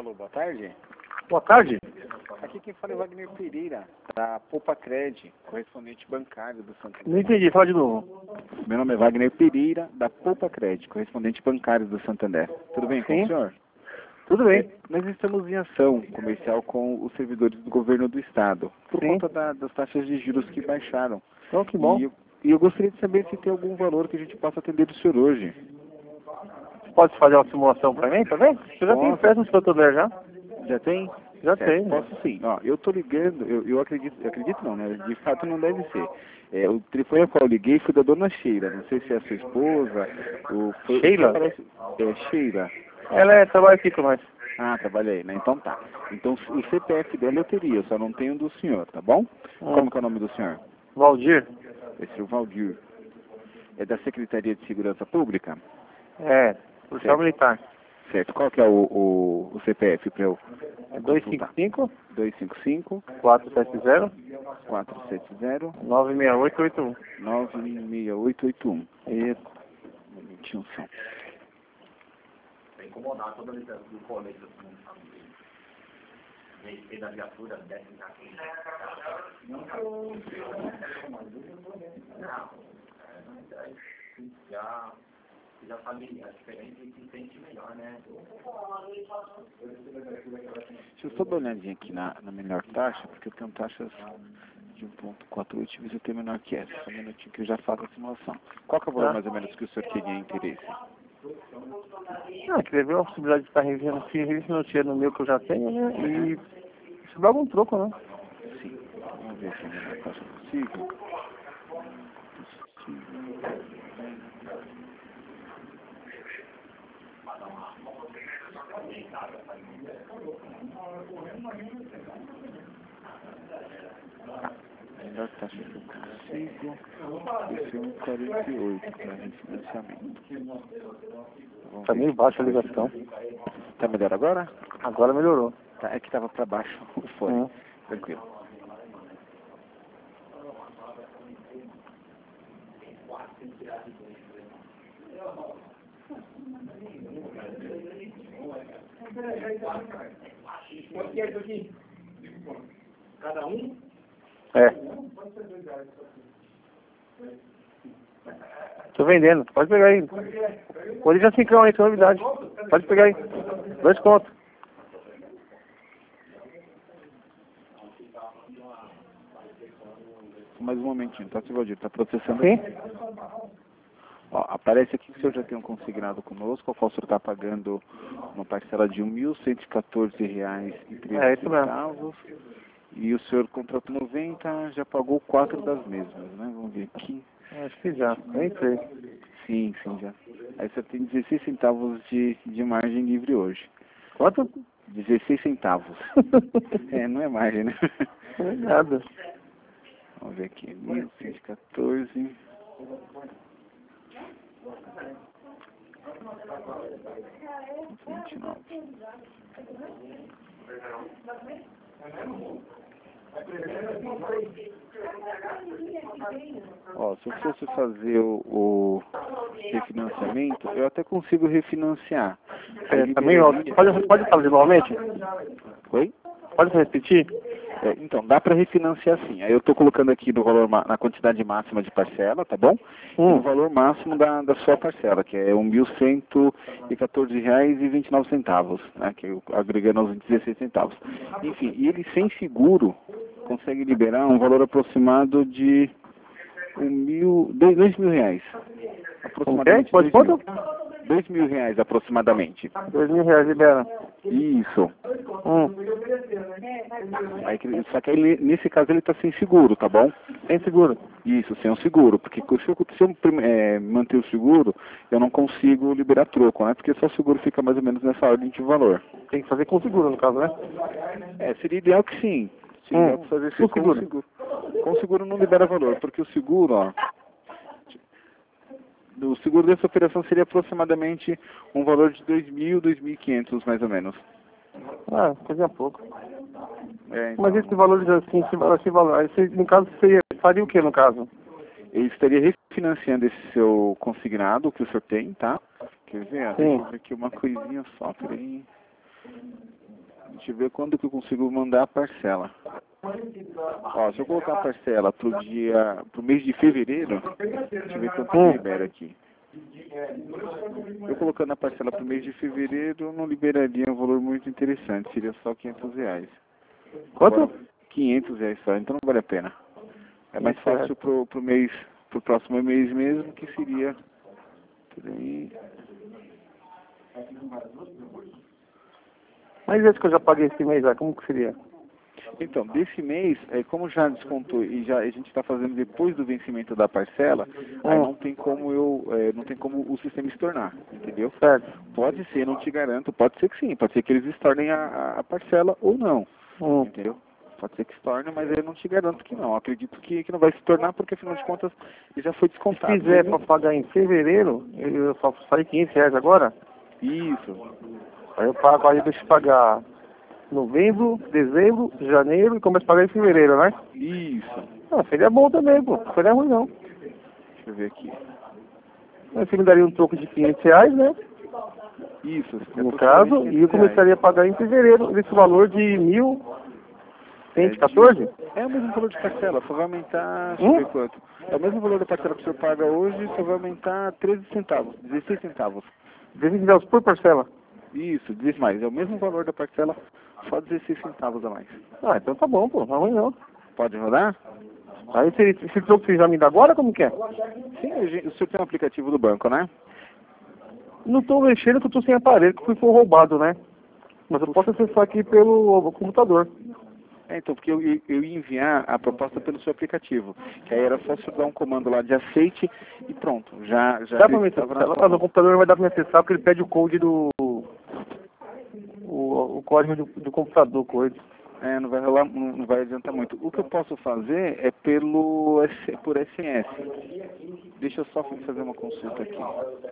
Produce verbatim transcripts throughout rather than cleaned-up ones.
Alô, boa tarde. Boa tarde. Aqui quem fala é Wagner Pereira, da Poupa Cred, correspondente bancário do Santander. Não entendi, fala de novo. Meu nome é Wagner Pereira, da Poupa Cred, correspondente bancário do Santander. Tudo bem com Sim. o senhor? Tudo bem. É, nós estamos em ação comercial com os servidores do governo do estado, por Sim. conta da, das taxas de juros que baixaram. Então, que bom. E eu, e eu gostaria de saber se tem algum valor que a gente possa atender do senhor hoje. Pode fazer uma simulação para mim, tá vendo? Eu já tenho Posso. empréstimo do Santander já. Já tem? Já Certo, tenho. Posso sim. Ó, eu tô ligando, eu, eu acredito, eu acredito não, né? De fato não deve ser. É, o telefone ao qual eu liguei foi da dona Sheila, não sei se é a sua esposa, ou foi, Sheila? Parece, é, Sheila. Ela é, trabalha aqui com nós. Ah, trabalha aí, né? Então tá. Então o C P F dela eu teria, eu só não tenho do senhor, tá bom? Hum. Como que é o nome do senhor? Valdir? Esse é o Valdir. É da Secretaria de Segurança Pública? É, policial Certo. militar. Certo. Qual que é o, o, o C P F para eu É dois cinco cinco, dois cinco cinco, quatro sete zero, quatro sete zero, nove seis oito oito um. nove seis oito oito um. Isso. Um minutinho só. Vai incomodar toda a liderança do colégio assim, meio da viatura, desce aqui. Não, já, já sabe a diferença e se sente melhor, né? Deixa eu só dar uma olhadinha aqui na, na melhor taxa, porque eu tenho taxas de um ponto quatro oito, mas eu tenho menor que essa. Só um minutinho que eu já faço a simulação. Qual que é o valor Tá. mais ou menos que o senhor teria interesse? Ah, queria ver a possibilidade de estar revendo financiando no meu que eu já tenho, né? E se dá algum troco, né? Sim. Vamos ver se é a melhor taxa possível. A melhor taxa que eu consigo vai ser um quarenta e oito para refinanciamento. Vamos Tá ver. meio baixa a ligação. Tá melhor agora? Agora melhorou. Tá, é que tava para baixo o fone. Hum. Tranquilo. Quanto que é isso aqui? Cada um? É. Tô vendendo. Pode pegar aí. Pode já cinco aí, tem novidade. Pode pegar aí. Dois contos. Mais um momentinho, tá, seu Valdir? Tá processando Sim? aqui. Ó, aparece aqui que o senhor já tem um consignado conosco, ao qual o senhor está pagando uma parcela de mil cento e quatorze reais e treze É isso mesmo. centavos. E o senhor contratou noventa, já pagou quatro das mesmas, né? Vamos ver aqui. Acho que já. Nem sei. Sim, sim, já. Aí você tem dezesseis centavos de, de margem livre hoje. Quanto? dezesseis centavos. É, não é margem, né? Não é nada. Vamos ver aqui. mil cento e quatorze. vinte e nove. Ó, se eu fosse fazer o, o refinanciamento, eu até consigo refinanciar. Aí É, também, ó, liberaria- pode, pode fazer novamente? Oi? Pode repetir? É, então, dá para refinanciar sim. Aí eu estou colocando aqui no valor, ma- na quantidade máxima de parcela, tá bom? E Hum. no valor máximo da, da sua parcela, que é um mil cento e quatorze reais e vinte e nove centavos, né? Que eu, agregando aos dezesseis centavos. Enfim, e ele sem seguro consegue liberar um valor aproximado de um mil, dois, dois mil reais. Aproximadamente Pode dois mil. quanto? Dois mil reais aproximadamente. Dois mil reais libera. Isso. Hum. Aí, que- só que aí, nesse caso ele está sem seguro, tá bom? Sem seguro. Isso, sem o seguro, porque se eu, se eu é, manter o seguro, eu não consigo liberar troco, né? Porque só o seguro fica mais ou menos nessa ordem de valor. Tem que fazer com seguro, no caso, né? É, seria ideal que sim. Seria Hum. ideal que fazer Com com seguro. seguro. Com seguro não libera valor, porque o seguro, ó... O seguro dessa operação seria aproximadamente um valor de dois mil, dois mil e quinhentos mais ou menos. Ah, coisa pouco. É, então, Mas esse valor, assim, esse, valor- esse valor, aí você, no caso, você faria o que, no caso? eu estaria refinanciando esse seu consignado que o senhor tem, tá? Quer ver? Sim. Deixa eu ver aqui uma coisinha só, peraí. Deixa eu ver quando que eu consigo mandar a parcela. Ó, se eu colocar a parcela pro dia, pro mês de fevereiro, deixa eu ver quanto Hum. que libera aqui. Eu colocando a parcela pro mês de fevereiro, não liberaria um valor muito interessante, seria só quinhentos reais. Quanto? Agora, quinhentos reais só, então não vale a pena. É mais quinhentos reais. fácil pro, pro mês, pro próximo mês mesmo, que seria... Peraí. Mas esse que eu já paguei esse mês, ah, como que seria? Então, desse mês, é, como já descontou e já a gente está fazendo depois do vencimento da parcela, aí Hum. não tem como eu, é, não tem como o sistema estornar, entendeu? Certo. Pode ser, não te garanto, pode ser que sim, pode ser que eles estornem a, a parcela ou não, Hum. entendeu? Pode ser que estorne, mas eu não te garanto que não. Acredito que, que não vai se tornar porque afinal de contas ele já foi Se descontado. fizer para pagar em fevereiro, eu só saí quinhentos reais agora, Isso, aí eu pago, aí deixa eu pagar novembro, dezembro, janeiro e começo a pagar em fevereiro, né? isso. Ah, seria bom também, pô. Não seria ruim não. Deixa eu ver aqui. Aí você me daria um troco de quinhentos reais, né? Isso. No é caso, aproximadamente e eu quinhentos reais. começaria a pagar em fevereiro esse valor de mil cento e quatorze? É o mesmo valor de parcela, só vai aumentar, deixa Hum? eu ver quanto. É o mesmo valor da parcela que o senhor paga hoje, só vai aumentar treze centavos, dezesseis centavos. dezesseis reais por parcela. Isso, diz mais, é o mesmo valor da parcela, só dezesseis centavos a mais. Ah, então tá bom, pô. Não é ruim não. Pode rodar? Aí esse, esse troco você já me dá agora, como que é? Sim, a gente- o senhor tem um aplicativo do banco, né? Não tô mexendo que eu tô sem aparelho, que foi roubado, né? Mas eu posso acessar aqui pelo computador. É, então, porque eu, i- eu ia enviar a proposta pelo seu aplicativo, que aí era só o senhor dar um comando lá de aceite e pronto, já já Dá pra me estava acessar? na sua Lá no mão. computador não vai dar pra me acessar porque ele pede o code do... O, o código do, do computador, coisa. É, não vai rolar, não não vai adiantar muito. O que eu posso fazer é pelo S- por S M S. Deixa eu só fazer uma consulta aqui.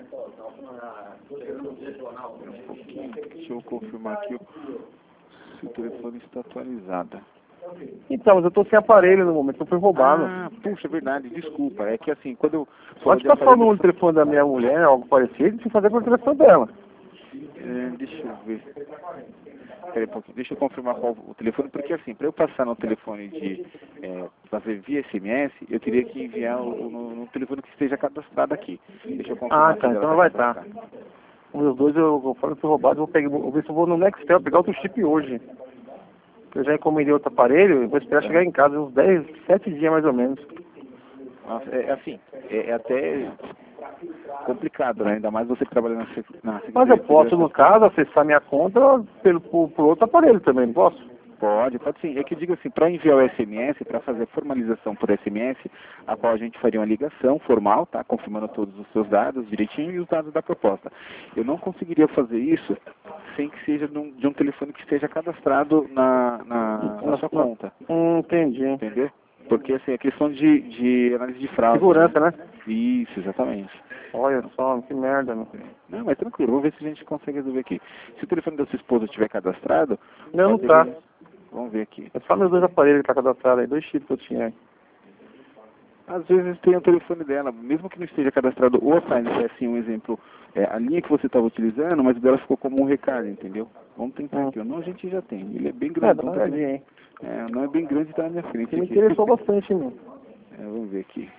Um pouquinho. Deixa eu confirmar aqui o- se o telefone está atualizado. Então, mas eu tô sem aparelho no momento, eu fui roubado. Ah, puxa, é verdade, desculpa. É que assim, quando eu... Pode falo ficar de só no aparelho- telefone da minha mulher, algo parecido, se fazer pelo telefone dela. É, deixa eu ver. Peraí um pouquinho, deixa eu confirmar qual o telefone, porque assim, para eu passar no telefone de é, fazer via S M S, eu teria que enviar o, no, no telefone que esteja cadastrado aqui. Deixa eu confirmar Ah, tá, se então ela vai tá estar. cadastrada. Um dos dois eu, eu falo que foi roubado, eu vou, pegar, vou ver se eu vou no Nextel pegar outro chip hoje. Eu já encomendei outro aparelho, eu vou esperar chegar em casa uns dez, sete dias mais ou menos. Nossa, é, é assim, é, é até complicado, né? Ainda mais você que trabalha na, sec- na Mas Secretaria eu de posso, Segurança. no caso, acessar minha conta pelo, por, por outro aparelho também, não posso? Pode, pode sim. É que eu digo assim, para enviar o S M S, para fazer a formalização por S M S, a qual a gente faria uma ligação formal, tá? Confirmando todos os seus dados direitinho e os dados da proposta. Eu não conseguiria fazer isso sem que seja de um, de um telefone que esteja cadastrado na, na, na sua conta, Hum, entendi. entendeu? Porque assim, é questão de, de análise de fraude. Segurança, né? Isso, exatamente. Olha só, que merda, meu. Não, mas tranquilo, vamos ver se a gente consegue resolver aqui. Se o telefone da sua esposa estiver cadastrado... Não, não pode tá. ver- Vamos ver aqui. É só meus dois aparelhos que tá cadastrado aí, dois chips que eu tinha aí. Às vezes tem o telefone dela, mesmo que não esteja cadastrado o aparelho, é assim um exemplo, é, a linha que você estava utilizando, mas o dela ficou como um recado, entendeu? Vamos tentar Hum. aqui, ó. Não, a gente já tem. Ele é bem É, grande, dá uma tá, olhadinha aí. é, não é bem grande, tá na minha frente Você me aqui. interessou bastante, meu. É, vamos ver aqui.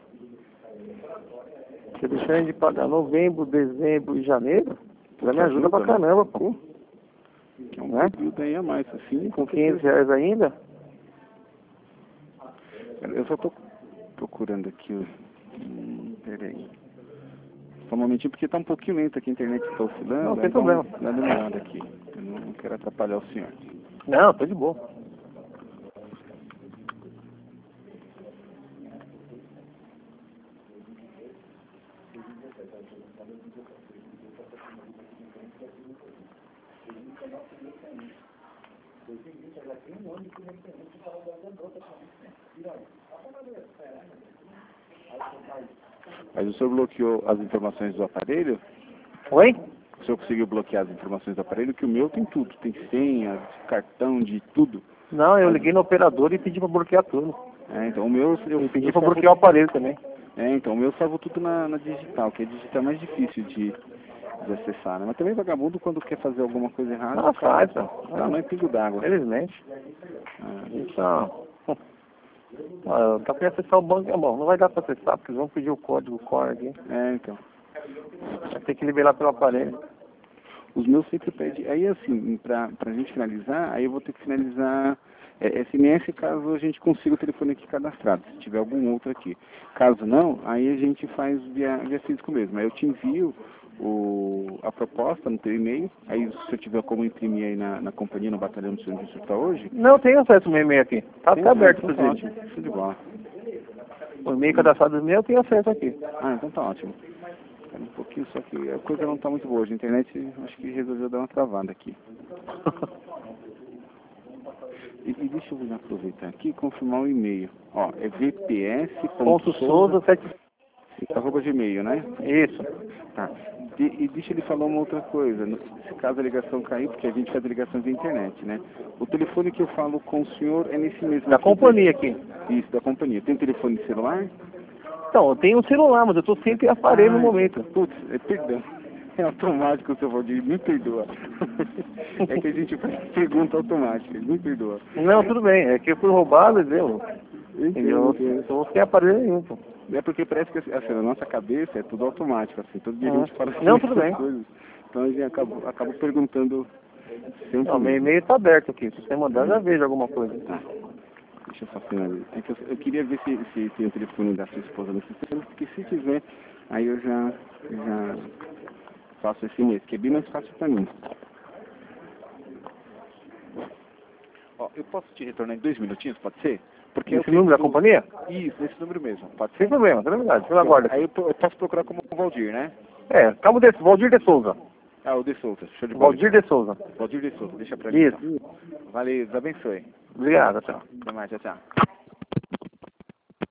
Você deixando de pagar novembro, dezembro e janeiro, já me ajuda pra né? caramba, pô. É um Né? período aí a mais, assim. Com quinhentos reais ainda? Eu só tô procurando aqui o... Hum, peraí. Só um momentinho, porque tá um pouquinho lento aqui, a internet tá oscilando. Não, tem então problema. Dá uma olhada aqui. Eu não, não quero atrapalhar o senhor. Não, tô de boa. Mas o senhor bloqueou as informações do aparelho? Oi? O senhor conseguiu bloquear as informações do aparelho? Que o meu tem tudo. Tem senha, cartão, de tudo. Não, eu liguei no operador e pedi pra bloquear tudo. É, então o meu... Eu, Eu pedi eu pra salvo- bloquear o aparelho também. É, então o meu eu salvo tudo na, na digital, que a digital é mais difícil de, de acessar, né? Mas também vagabundo, quando quer fazer alguma coisa errada, Ah, faz, tá, ó. tá, não é pingo d'água. Felizmente. Ah, Então, ah, tá pra acessar o banco, é bom, não vai dar pra acessar, porque eles vão pedir o código core aqui. é, então. Vai ter que liberar pelo aparelho. Os meus sempre pedem. Aí, assim, pra, pra gente finalizar, aí eu vou ter que finalizar é, S M S caso a gente consiga o telefone aqui cadastrado, se tiver algum outro aqui. Caso não, aí a gente faz via, via físico mesmo. Aí eu te envio o, a proposta no teu e-mail. Aí, se eu tiver como imprimir aí na, na companhia, no batalhão do serviço para hoje. Não, tem acesso ao meu e-mail aqui. Tá, tá aberto, então tá presidente. ótimo. Show de bola. O e-mail cadastrado meu eu tenho acesso aqui. Ah, então tá ótimo. Um pouquinho, só que a coisa não está muito boa hoje. A internet acho que resolveu dar uma travada aqui. e, e deixa eu aproveitar aqui e confirmar o e-mail. Ó, é vps.souza arroba gmail, né? Isso. Tá. E, e deixa ele falar uma outra coisa. No, se caso a ligação cair, porque a gente faz ligação via internet, né? O telefone que eu falo com o senhor é nesse mesmo. Da companhia aqui. Isso, da companhia. Tem telefone de celular? Então, eu tenho um celular, mas eu tô sem aparelho no Ai, momento. Putz, é, perdão. É automático o seu Valdir, me perdoa. É que a gente faz pergunta automática, me perdoa. Não, tudo bem, é que eu fui roubado, entendeu? Entendeu? Eu tô sem aparelho nenhum, pô. É porque parece que assim, na nossa cabeça é tudo automático, assim, todo dia a Ah. gente fala assim, Não, tudo bem. coisas. Então a gente acaba, acaba perguntando sempre. Não, meu e-mail tá aberto aqui, se você mandar, já vejo alguma coisa. Tá. Deixa eu só finalizar. É que eu, eu queria ver se, se tem o telefone da sua esposa no sistema, porque se tiver, aí eu já, já faço esse mês, que é bem mais fácil pra mim. Ó, eu posso te retornar em dois minutinhos, pode ser? Porque Esse número da companhia? Isso, esse número mesmo, pode ser? Sem problema, sem verdade, eu aguardo. Aí eu, po- eu posso procurar como Valdir, né? É, calma desse, Valdir de Souza. Ah, o de Souza, show de bola. Valdir de Souza. Valdir de Souza, deixa pra mim. Isso. Então. Valeu, Deus abençoe. Obrigado, tchau. Até mais, tchau, tchau.